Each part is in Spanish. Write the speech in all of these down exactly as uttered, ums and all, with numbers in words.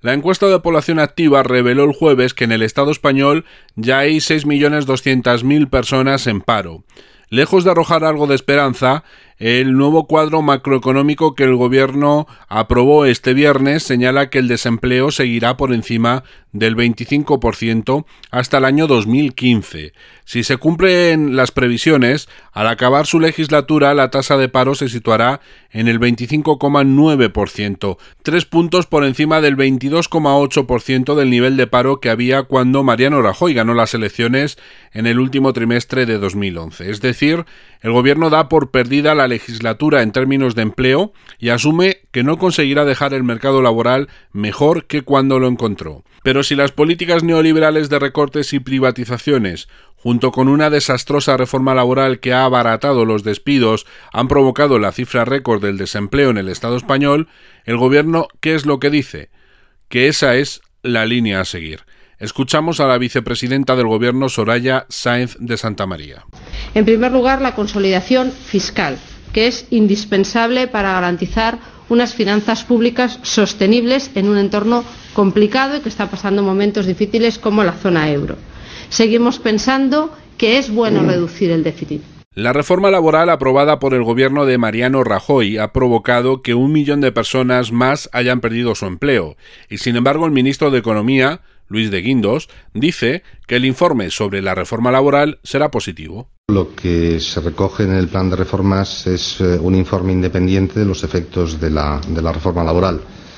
La encuesta de población activa reveló el jueves que en el Estado español ya hay seis millones doscientas mil personas en paro. Lejos de arrojar algo de esperanza, el nuevo cuadro macroeconómico que el Gobierno aprobó este viernes señala que el desempleo seguirá por encima del veinticinco por ciento hasta el año dos mil quince. Si se cumplen las previsiones, al acabar su legislatura la tasa de paro se situará en el veinticinco coma nueve por ciento, tres puntos por encima del veintidós coma ocho por ciento del nivel de paro que había cuando Mariano Rajoy ganó las elecciones en el último trimestre de dos mil once. Es decir, el Gobierno da por perdida la legislatura en términos de empleo y asume que no conseguirá dejar el mercado laboral mejor que cuando lo encontró. Pero si las políticas neoliberales de recortes y privatizaciones, junto con una desastrosa reforma laboral que ha abaratado los despidos, han provocado la cifra récord del desempleo en el Estado español, el Gobierno, ¿qué es lo que dice? Que esa es la línea a seguir. Escuchamos a la vicepresidenta del Gobierno, Soraya Sáenz de Santamaría. En primer lugar, la consolidación fiscal, que es indispensable para garantizar unas finanzas públicas sostenibles en un entorno complicado y que está pasando momentos difíciles como la zona euro. Seguimos pensando que es bueno reducir el déficit. La reforma laboral aprobada por el gobierno de Mariano Rajoy ha provocado que un millón de personas más hayan perdido su empleo y, sin embargo, el ministro de Economía, Luis de Guindos, dice que el informe sobre la reforma laboral será positivo. Lo que se recoge en el plan de reformas es eh, un informe independiente de los efectos de la, de la reforma laboral.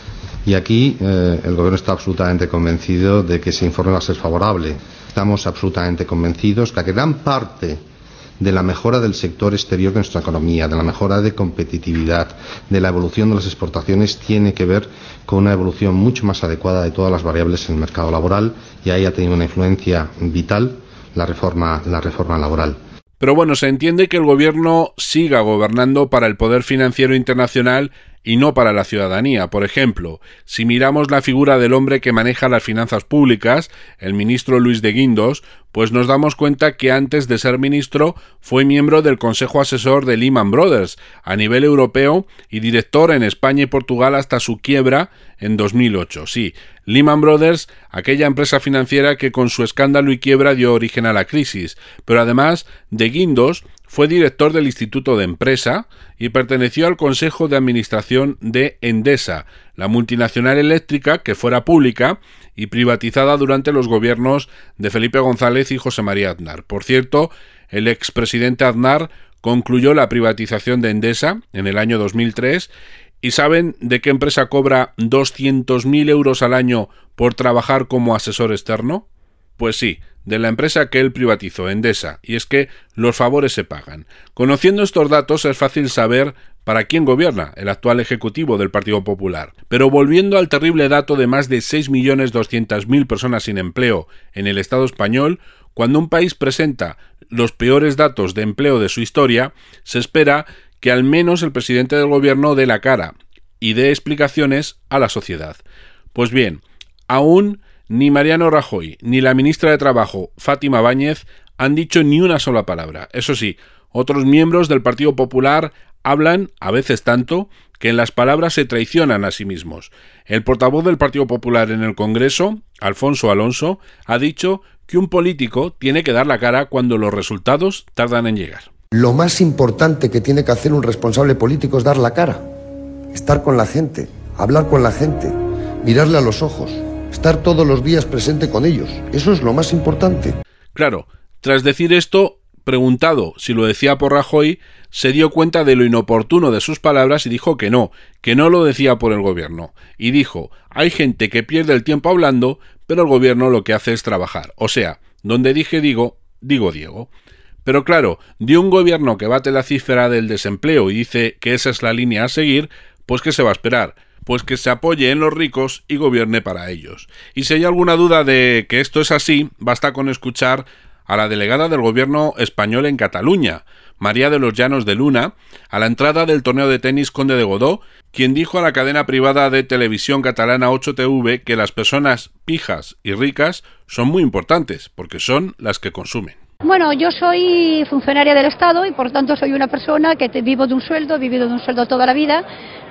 Y aquí eh, el Gobierno está absolutamente convencido de que ese informe va a ser favorable. Estamos absolutamente convencidos que gran parte de la mejora del sector exterior de nuestra economía, de la mejora de competitividad, de la evolución de las exportaciones, tiene que ver con una evolución mucho más adecuada de todas las variables en el mercado laboral, y ahí ha tenido una influencia vital la reforma, la reforma laboral. Pero bueno, se entiende que el Gobierno siga gobernando para el poder financiero internacional y no para la ciudadanía. Por ejemplo, si miramos la figura del hombre que maneja las finanzas públicas, el ministro Luis de Guindos, pues nos damos cuenta que antes de ser ministro fue miembro del Consejo Asesor de Lehman Brothers a nivel europeo y director en España y Portugal hasta su quiebra en dos mil ocho. Sí, Lehman Brothers, aquella empresa financiera que con su escándalo y quiebra dio origen a la crisis. Pero además, de Guindos fue director del Instituto de Empresa y perteneció al Consejo de Administración de Endesa, la multinacional eléctrica que fuera pública y privatizada durante los gobiernos de Felipe González y José María Aznar. Por cierto, el expresidente Aznar concluyó la privatización de Endesa en el año dos mil tres. ¿Y saben de qué empresa cobra doscientos mil euros al año por trabajar como asesor externo? Pues sí, de la empresa que él privatizó, Endesa, y es que los favores se pagan. Conociendo estos datos es fácil saber para quién gobierna el actual ejecutivo del Partido Popular. Pero volviendo al terrible dato de más de seis millones doscientas mil personas sin empleo en el Estado español, cuando un país presenta los peores datos de empleo de su historia, se espera que al menos el presidente del gobierno dé la cara y dé explicaciones a la sociedad. Pues bien, aún ni Mariano Rajoy ni la ministra de Trabajo, Fátima Báñez, han dicho ni una sola palabra. Eso sí, otros miembros del Partido Popular hablan, a veces tanto, que en las palabras se traicionan a sí mismos. El portavoz del Partido Popular en el Congreso, Alfonso Alonso, ha dicho que un político tiene que dar la cara cuando los resultados tardan en llegar. Lo más importante que tiene que hacer un responsable político es dar la cara, estar con la gente, hablar con la gente, mirarle a los ojos, estar todos los días presente con ellos. Eso es lo más importante. Claro, tras decir esto, preguntado si lo decía por Rajoy, se dio cuenta de lo inoportuno de sus palabras y dijo que no, que no lo decía por el gobierno. Y dijo, hay gente que pierde el tiempo hablando, pero el gobierno lo que hace es trabajar. O sea, donde dije digo, digo Diego. Pero claro, de un gobierno que bate la cifra del desempleo y dice que esa es la línea a seguir, pues ¿qué se va a esperar? Pues que se apoye en los ricos y gobierne para ellos. Y si hay alguna duda de que esto es así, basta con escuchar a la delegada del gobierno español en Cataluña, María de los Llanos de Luna, a la entrada del torneo de tenis Conde de Godó, quien dijo a la cadena privada de televisión catalana ocho T V que las personas pijas y ricas son muy importantes, porque son las que consumen. Bueno, yo soy funcionaria del Estado y por tanto soy una persona que te, vivo de un sueldo, he vivido de un sueldo toda la vida,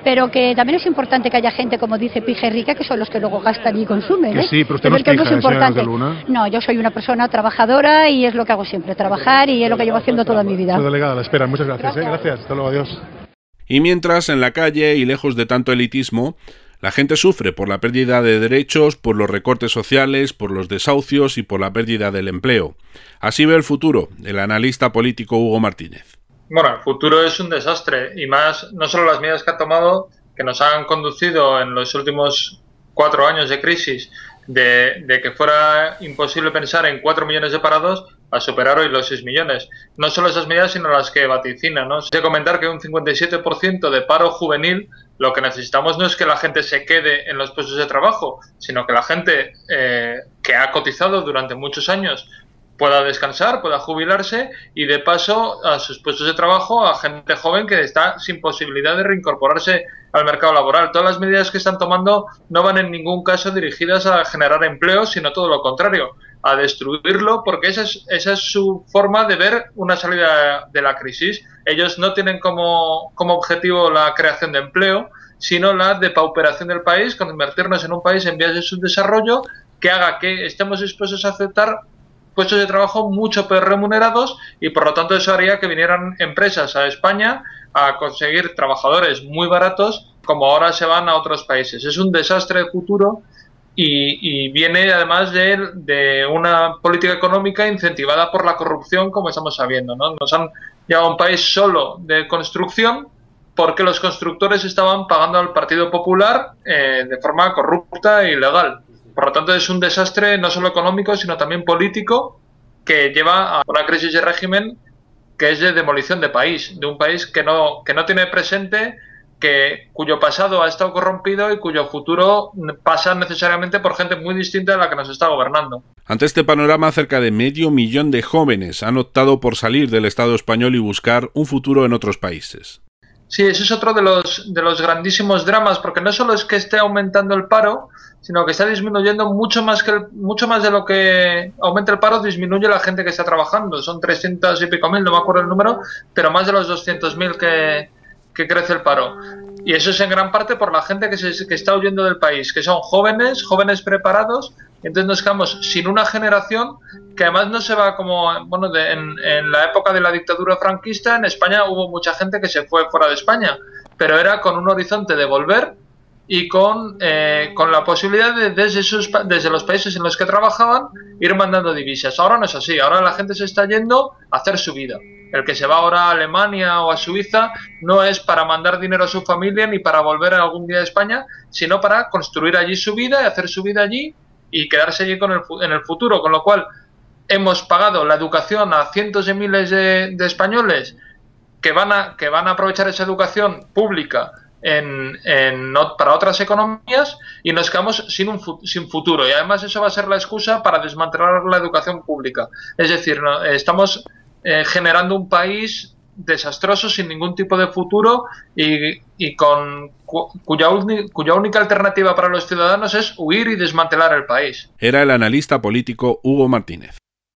pero que también es importante que haya gente, como dice Pija y Rica, que son los que luego gastan y consumen. ¿eh? Que sí, pero usted no es pija, es importante. señora Luna. No, yo soy una persona trabajadora y es lo que hago siempre, trabajar, y es lo que llevo haciendo toda mi vida. La delegada, la espera, muchas gracias. Gracias, ¿eh? Gracias. Hasta luego, adiós. Y mientras, en la calle y lejos de tanto elitismo, la gente sufre por la pérdida de derechos, por los recortes sociales, por los desahucios y por la pérdida del empleo. Así ve el futuro el analista político Hugo Martínez. Bueno, el futuro es un desastre, y más no solo las medidas que ha tomado, que nos han conducido en los últimos cuatro años de crisis, de, de que fuera imposible pensar en cuatro millones de parados, a superar hoy los seis millones. No solo esas medidas, sino las que vaticinan, ¿no? Sé comentar que un cincuenta y siete por ciento de paro juvenil, lo que necesitamos no es que la gente se quede en los puestos de trabajo, sino que la gente eh, que ha cotizado durante muchos años pueda descansar, pueda jubilarse, y de paso a sus puestos de trabajo a gente joven que está sin posibilidad de reincorporarse al mercado laboral. Todas las medidas que están tomando no van en ningún caso dirigidas a generar empleo, sino todo lo contrario, a destruirlo, porque esa es, esa es su forma de ver una salida de la crisis. Ellos no tienen como, como objetivo la creación de empleo, sino la depauperación del país, convertirnos en un país en vías de subdesarrollo, que haga que estemos dispuestos a aceptar puestos de trabajo mucho peor remunerados, y por lo tanto eso haría que vinieran empresas a España a conseguir trabajadores muy baratos, como ahora se van a otros países. Es un desastre de futuro, y, y viene además de, de una política económica incentivada por la corrupción, como estamos sabiendo, ¿no? Nos han llevado a un país solo de construcción porque los constructores estaban pagando al Partido Popular eh, de forma corrupta e ilegal. Por lo tanto, es un desastre no solo económico, sino también político, que lleva a una crisis de régimen que es de demolición de país, de un país que no, que no tiene presente, que, cuyo pasado ha estado corrompido y cuyo futuro pasa necesariamente por gente muy distinta a la que nos está gobernando. Ante este panorama, cerca de medio millón de jóvenes han optado por salir del Estado español y buscar un futuro en otros países. Sí, ese es otro de los, de los grandísimos dramas, porque no solo es que esté aumentando el paro, sino que está disminuyendo mucho más que el, mucho más de lo que aumenta el paro, disminuye la gente que está trabajando. Son trescientos y pico mil, no me acuerdo el número, pero más de los doscientos mil que, que crece el paro. Y eso es en gran parte por la gente que, se, que está huyendo del país, que son jóvenes, jóvenes preparados. Entonces nos quedamos sin una generación que además no se va como... Bueno, de, en, en la época de la dictadura franquista en España hubo mucha gente que se fue fuera de España, pero era con un horizonte de volver y con, eh, con la posibilidad de desde, sus, desde los países en los que trabajaban ir mandando divisas. Ahora no es así, ahora la gente se está yendo a hacer su vida. El que se va ahora a Alemania o a Suiza no es para mandar dinero a su familia ni para volver algún día a España, sino para construir allí su vida y hacer su vida allí y quedarse allí con el, en el futuro, con lo cual hemos pagado la educación a cientos de miles de, de españoles que van a que van a aprovechar esa educación pública en, en, para otras economías, y nos quedamos sin, un, sin futuro, y además eso va a ser la excusa para desmantelar la educación pública. Es decir, no, estamos eh, generando un país desastroso, sin ningún tipo de futuro, y, y con cuya, cuya única alternativa para los ciudadanos es huir y desmantelar el país. Era el analista político Hugo Martínez.